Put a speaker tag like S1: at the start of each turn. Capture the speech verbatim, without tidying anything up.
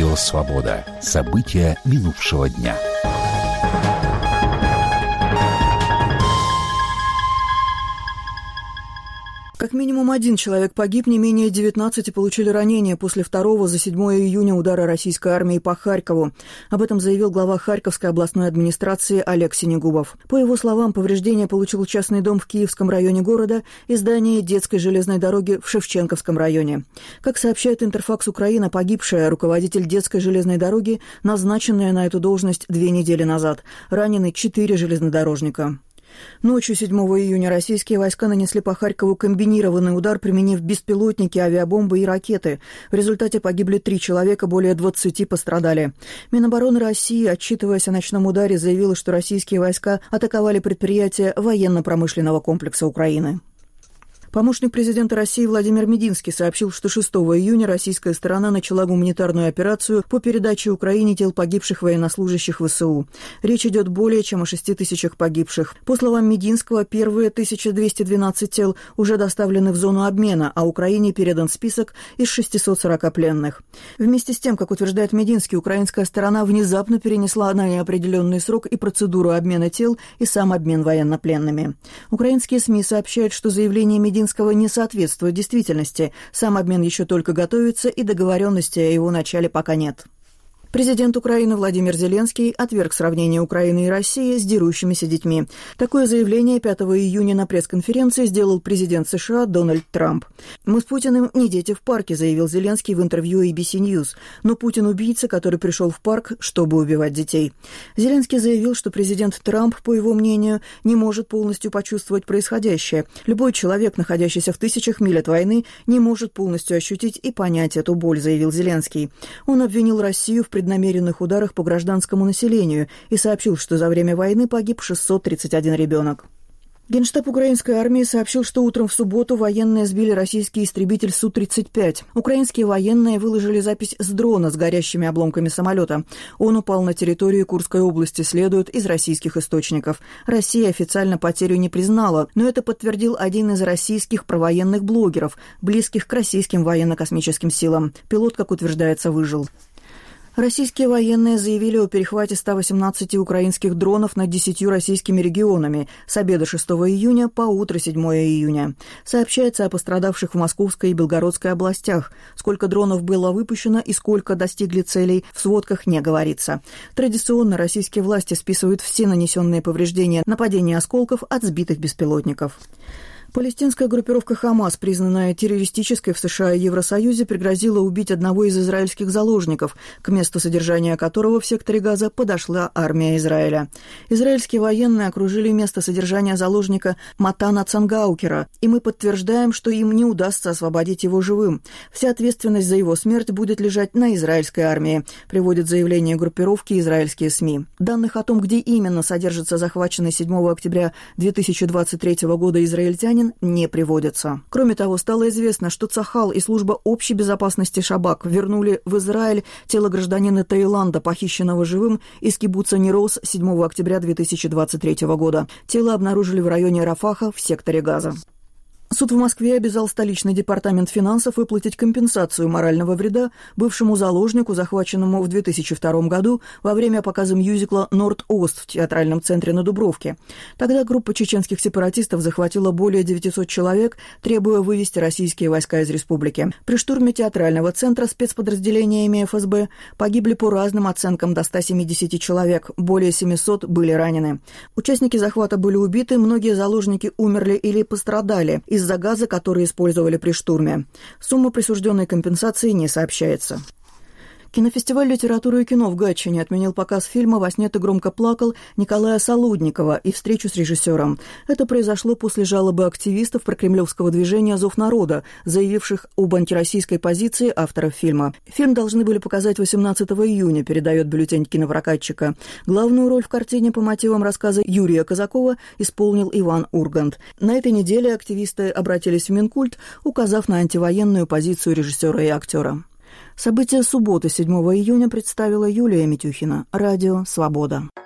S1: Радио «Свобода». События минувшего дня.
S2: Как минимум один человек погиб, не менее девятнадцати получили ранения после второго за седьмое июня удара российской армии по Харькову. Об этом заявил глава Харьковской областной администрации Олег Синегубов. По его словам, повреждения получил частный дом в Киевском районе города и здание детской железной дороги в Шевченковском районе. Как сообщает Интерфакс Украина, погибшая руководитель детской железной дороги, назначенная на эту должность две недели назад. Ранены четыре железнодорожника. Ночью седьмого июня российские войска нанесли по Харькову комбинированный удар, применив беспилотники, авиабомбы и ракеты. В результате погибли три человека, более двадцати пострадали. Минобороны России, отчитываясь о ночном ударе, заявила, что российские войска атаковали предприятия военно-промышленного комплекса Украины. Помощник президента России Владимир Мединский сообщил, что шестого июня российская сторона начала гуманитарную операцию по передаче Украине тел погибших военнослужащих ВСУ. Речь идет более чем о шести тысячах погибших. По словам Мединского, первые тысяча двести двенадцать тел уже доставлены в зону обмена, а Украине передан список из шестисот сорока пленных. Вместе с тем, как утверждает Мединский, украинская сторона внезапно перенесла на неопределенный срок и процедуру обмена тел, и сам обмен военнопленными. Украинские СМИ сообщают, что заявление Мединского не соответствует действительности. Сам обмен еще только готовится, и договоренности о его начале пока нет. Президент Украины Владимир Зеленский отверг сравнение Украины и России с дерущимися детьми. Такое заявление пятого июня на пресс-конференции сделал президент США Дональд Трамп. «Мы с Путиным не дети в парке», — заявил Зеленский в интервью эй би си News. «Но Путин убийца, который пришел в парк, чтобы убивать детей». Зеленский заявил, что президент Трамп, по его мнению, не может полностью почувствовать происходящее. Любой человек, находящийся в тысячах миль от войны, не может полностью ощутить и понять эту боль, заявил Зеленский. Он обвинил Россию в преднамеренных ударах по гражданскому населению и сообщил, что за время войны погиб шестьсот тридцать один ребенок. Генштаб украинской армии сообщил, что утром в субботу военные сбили российский истребитель Су тридцать пять. Украинские военные выложили запись с дрона с горящими обломками самолета. Он упал на территорию Курской области, следует из российских источников. Россия официально потерю не признала, но это подтвердил один из российских провоенных блогеров, близких к российским военно-космическим силам. Пилот, как утверждается, выжил. Российские военные заявили о перехвате ста восемнадцати украинских дронов над десятью российскими регионами с обеда шестого июня по утро седьмого июня. Сообщается о пострадавших в Московской и Белгородской областях. Сколько дронов было выпущено и сколько достигли целей, в сводках не говорится. Традиционно российские власти списывают все нанесенные повреждения нападения осколков от сбитых беспилотников. Палестинская группировка «Хамас», признанная террористической в США и Евросоюзе, пригрозила убить одного из израильских заложников, к месту содержания которого в секторе Газа подошла армия Израиля. Израильские военные окружили место содержания заложника Матана Цангаукера, и мы подтверждаем, что им не удастся освободить его живым. Вся ответственность за его смерть будет лежать на израильской армии, приводят заявление группировки израильские СМИ. Данных о том, где именно содержится захваченный седьмого октября две тысячи двадцать третьего года израильтянин, не приводится. Кроме того, стало известно, что Цахал и служба общей безопасности Шабак вернули в Израиль тело гражданина Таиланда, похищенного живым из кибуца Нирос седьмого октября две тысячи двадцать третьего года. Тело обнаружили в районе Рафаха в секторе Газа. Суд в Москве обязал столичный департамент финансов выплатить компенсацию морального вреда бывшему заложнику, захваченному в две тысячи втором году во время показа мюзикла «Норд-Ост» в театральном центре на Дубровке. Тогда группа чеченских сепаратистов захватила более девятисот человек, требуя вывести российские войска из республики. При штурме театрального центра спецподразделениями эф эс бэ погибли по разным оценкам до ста семидесяти человек, более семисот были ранены. Участники захвата были убиты, многие заложники умерли или пострадали из-за газа, который использовали при штурме. Сумма присужденной компенсации не сообщается. Кинофестиваль литературы и кино в Гатчине отменил показ фильма «Во сне ты громко плакал» Николая Солудникова и встречу с режиссером. Это произошло после жалобы активистов прокремлевского движения «Зов народа», заявивших об антироссийской позиции авторов фильма. Фильм должны были показать восемнадцатого июня, передает бюллетень кинопрокатчика. Главную роль в картине по мотивам рассказа Юрия Казакова исполнил Иван Ургант. На этой неделе активисты обратились в Минкульт, указав на антивоенную позицию режиссера и актера. События субботы седьмого июня представила Юлия Митюхина. Радио «Свобода».